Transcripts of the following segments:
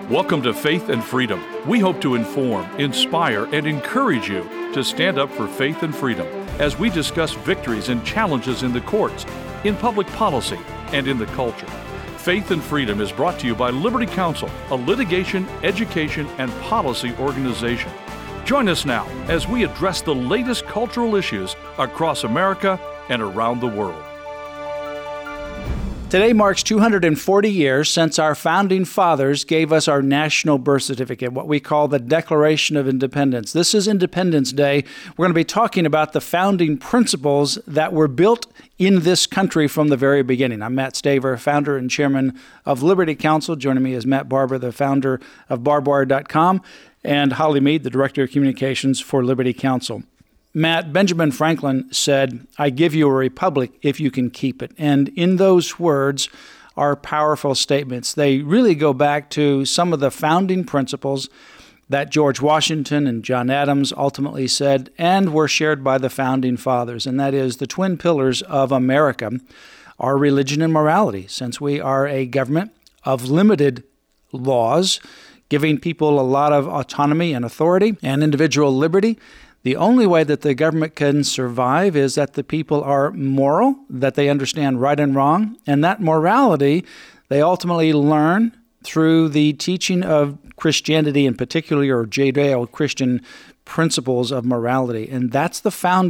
Welcome to Faith and Freedom. We hope to inform, inspire, and encourage you to stand up for faith and freedom as we discuss victories and challenges in the courts, in public policy, and in the culture. Faith and Freedom is brought to you by Liberty Counsel, a litigation, education, and policy organization. Join us now as we address the latest cultural issues across America and around the world. Today marks 240 years since our founding fathers gave us our national birth certificate, what we call the Declaration of Independence. This is Independence Day. We're going to be talking about the founding principles that were built in this country from the very beginning. I'm Matt Staver, founder and chairman of Liberty Counsel. Joining me is Matt Barber, the founder of barbwire.com, and Holly Mead, the director of communications for Liberty Counsel. Matt, Benjamin Franklin said, "I give you a republic if you can keep it." And in those words are powerful statements. They really go back to some of the founding principles that George Washington and John Adams ultimately said and were shared by the founding fathers. And that is the twin pillars of America are religion and morality. Since we are a government of limited laws, giving people a lot of autonomy and authority and individual liberty, the only way that the government can survive is that the people are moral, that they understand right and wrong, and that morality they ultimately learn through the teaching of Christianity in particular, or Judeo-Christian principles of morality. And that's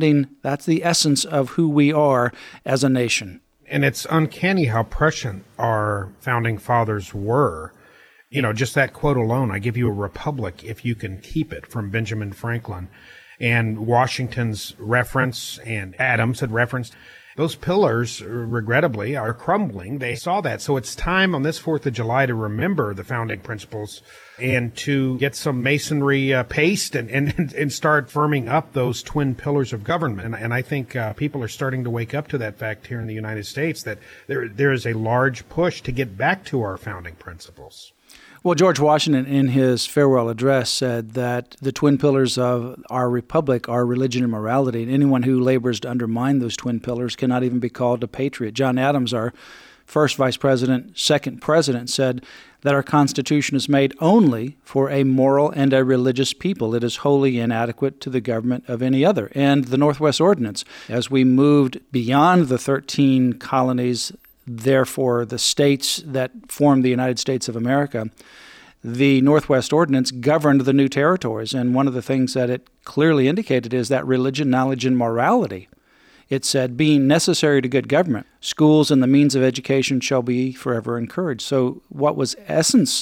the essence of who we are as a nation. And it's uncanny how prescient our founding fathers were. You know, just that quote alone, "I give you a republic if you can keep it," from Benjamin Franklin. And Washington's reference and Adams had referenced, those pillars, regrettably, are crumbling. They saw that. So it's time on this 4th of July to remember the founding principles and to get some masonry paste and start firming up those twin pillars of government. And I think people are starting to wake up to that fact here in the United States, that there is a large push to get back to our founding principles. Well, George Washington, in his farewell address, said that the twin pillars of our republic are religion and morality, and anyone who labors to undermine those twin pillars cannot even be called a patriot. John Adams, our first vice president, second president, said that our Constitution is made only for a moral and a religious people. It is wholly inadequate to the government of any other. And the Northwest Ordinance, as we moved beyond the 13 colonies, therefore the states that formed the United States of America, the Northwest Ordinance governed the new territories. And one of the things that it clearly indicated is that religion, knowledge, and morality. It said, being necessary to good government, schools and the means of education shall be forever encouraged. So what was essence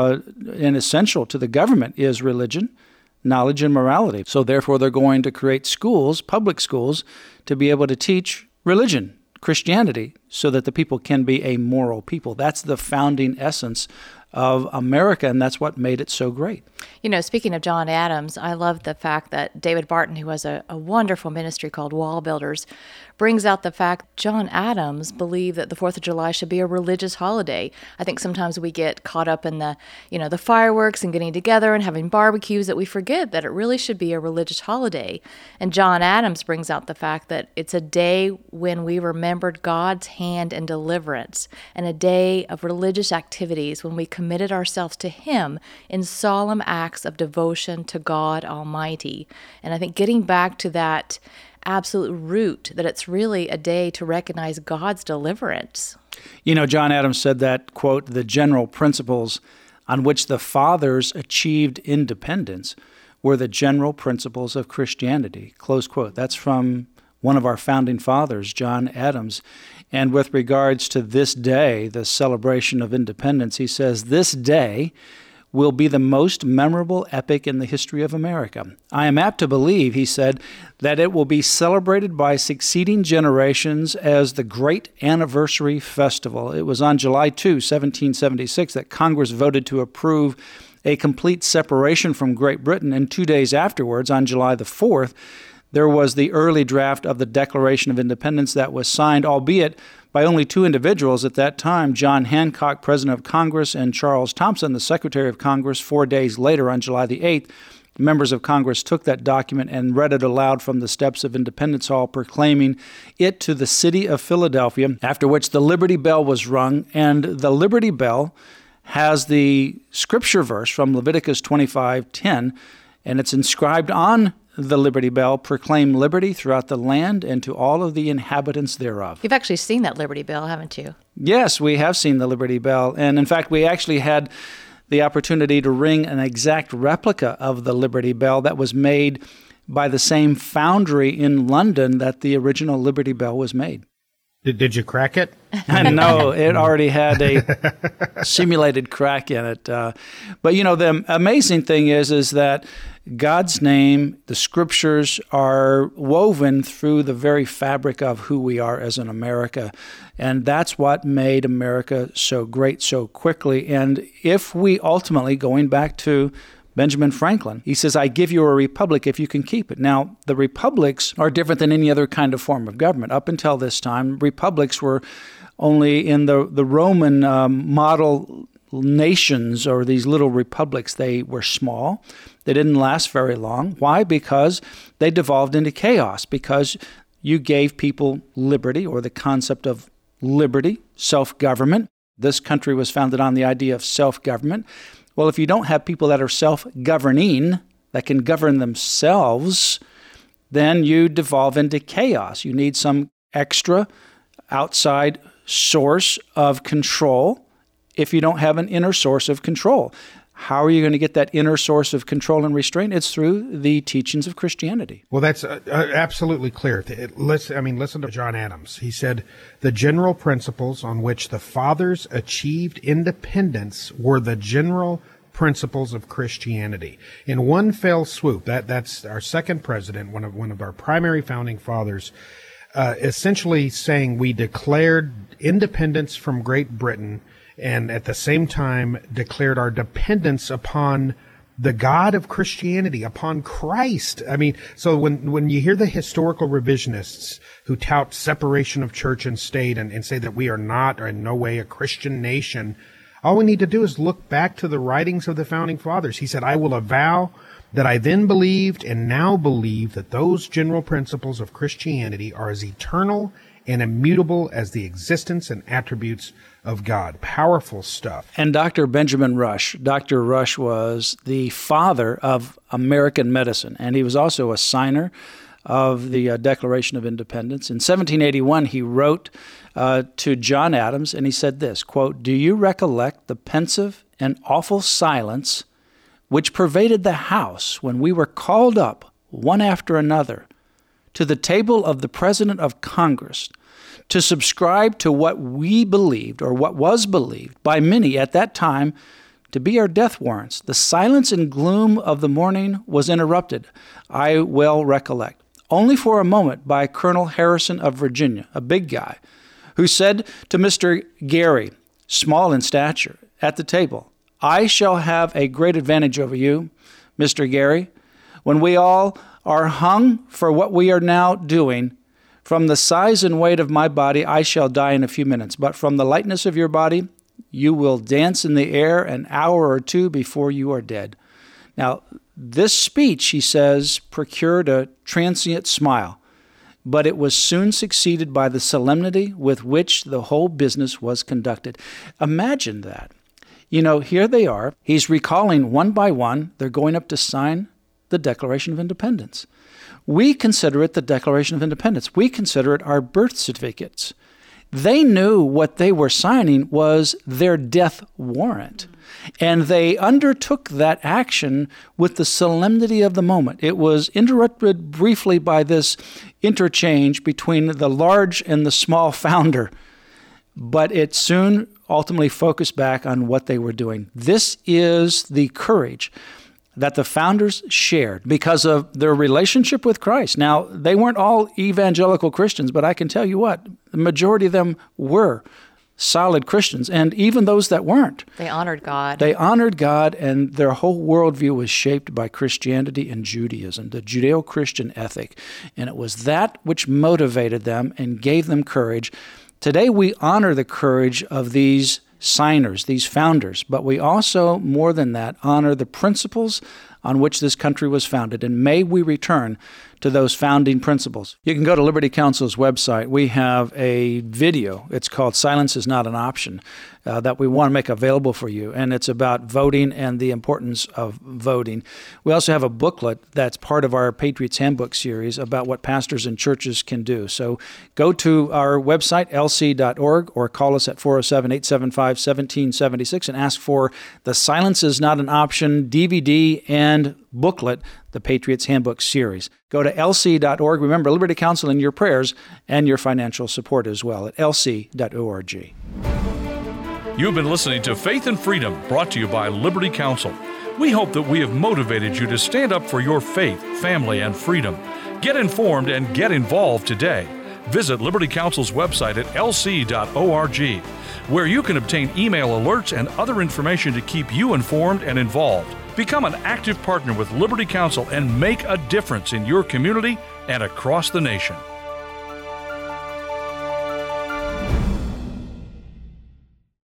and essential to the government is religion, knowledge, and morality. So therefore they're going to create schools, public schools, to be able to teach religion, Christianity, so that the people can be a moral people. That's the founding essence of America, and that's what made it so great. You know, speaking of John Adams, I love the fact that David Barton, who has a wonderful ministry called Wall Builders, brings out the fact John Adams believed that the 4th of July should be a religious holiday. I think sometimes we get caught up in the fireworks and getting together and having barbecues that we forget that it really should be a religious holiday. And John Adams brings out the fact that it's a day when we remembered God's hand and deliverance, and a day of religious activities when we committed ourselves to Him in solemn acts of devotion to God Almighty. And I think getting back to that absolute root, that it's really a day to recognize God's deliverance. You know, John Adams said that, quote, "the general principles on which the fathers achieved independence were the general principles of Christianity," close quote. That's from one of our founding fathers, John Adams. And with regards to this day, the celebration of independence, he says, "This day will be the most memorable epic in the history of America. I am apt to believe," he said, "that it will be celebrated by succeeding generations as the great anniversary festival." It was on July 2, 1776, that Congress voted to approve a complete separation from Great Britain, and 2 days afterwards, on July the 4th, there was the early draft of the Declaration of Independence that was signed, albeit by only two individuals at that time, John Hancock, President of Congress, and Charles Thompson, the Secretary of Congress. 4 days later, on July the 8th, members of Congress took that document and read it aloud from the steps of Independence Hall, proclaiming it to the city of Philadelphia, after which the Liberty Bell was rung, and the Liberty Bell has the scripture verse from Leviticus 25:10, and it's inscribed on the Liberty Bell, "Proclaim liberty throughout the land and to all of the inhabitants thereof." You've actually seen that Liberty Bell, haven't you? Yes, we have seen the Liberty Bell. And in fact, we actually had the opportunity to ring an exact replica of the Liberty Bell that was made by the same foundry in London that the original Liberty Bell was made. Did you crack it? No, it already had a simulated crack in it. But, you know, the amazing thing is that God's name, the scriptures, are woven through the very fabric of who we are as an America. And that's what made America so great so quickly. And if we ultimately, going back to Benjamin Franklin, he says, "I give you a republic if you can keep it." Now, the republics are different than any other kind of form of government. Up until this time, republics were only in the Roman model nations, or these little republics. They were small. They didn't last very long. Why? Because they devolved into chaos, because you gave people liberty, or the concept of liberty, self-government. This country was founded on the idea of self-government. Well, if you don't have people that are self-governing, that can govern themselves, then you devolve into chaos. You need some extra outside source of control if you don't have an inner source of control. How are you going to get that inner source of control and restraint? It's through the teachings of Christianity. Well, that's absolutely clear. Listen to John Adams. He said, "The general principles on which the fathers achieved independence were the general principles of Christianity." In one fell swoop, that's our second president, one of our primary founding fathers, essentially saying we declared independence from Great Britain, and at the same time declared our dependence upon the God of Christianity, upon Christ. I mean, so when you hear the historical revisionists who tout separation of church and state and say that we are not, or in no way, a Christian nation, all we need to do is look back to the writings of the founding fathers. He said, "I will avow that I then believed and now believe that those general principles of Christianity are as eternal and immutable as the existence and attributes of God." Powerful stuff. And Dr. Benjamin Rush. Dr. Rush was the father of American medicine, and he was also a signer of the Declaration of Independence. In 1781, he wrote to John Adams, and he said this, quote, "Do you recollect the pensive and awful silence which pervaded the house when we were called up, one after another, to the table of the President of Congress to subscribe to what we believed, or what was believed by many at that time, to be our death warrants? The silence and gloom of the morning was interrupted, I well recollect, only for a moment, by Colonel Harrison of Virginia, a big guy, who said to Mr. Gary, small in stature, at the table, 'I shall have a great advantage over you, Mr. Gary, when we all are hung for what we are now doing. From the size and weight of my body, I shall die in a few minutes, but from the lightness of your body, you will dance in the air an hour or two before you are dead.'" Now, this speech, he says, procured a transient smile, but it was soon succeeded by the solemnity with which the whole business was conducted. Imagine that. You know, here they are. He's recalling one by one. They're going up to sign the Declaration of Independence. We consider it the Declaration of Independence. We consider it our birth certificates. They knew what they were signing was their death warrant. And they undertook that action with the solemnity of the moment. It was interrupted briefly by this interchange between the large and the small founder, but it soon ultimately focused back on what they were doing. This is the courage that the founders shared because of their relationship with Christ. Now, they weren't all evangelical Christians, but I can tell you what, the majority of them were solid Christians, and even those that weren't. They honored God. They honored God, and their whole worldview was shaped by Christianity and Judaism, the Judeo-Christian ethic, and it was that which motivated them and gave them courage. Today, we honor the courage of these signers, these founders, but we also, more than that, honor the principles on which this country was founded. And may we return to those founding principles. You can go to Liberty Counsel's website. We have a video. It's called Silence is Not an Option that we want to make available for you. And it's about voting and the importance of voting. We also have a booklet that's part of our Patriots Handbook series about what pastors and churches can do. So go to our website, lc.org, or call us at 407-875-1776 and ask for the Silence is Not an Option DVD and booklet, the Patriots Handbook series. Go to lc.org. Remember, Liberty Counsel in your prayers and your financial support as well at lc.org. You've been listening to Faith and Freedom, brought to you by Liberty Counsel. We hope that we have motivated you to stand up for your faith, family, and freedom. Get informed and get involved today. Visit Liberty Counsel's website at lc.org, where you can obtain email alerts and other information to keep you informed and involved. Become an active partner with Liberty Counsel and make a difference in your community and across the nation.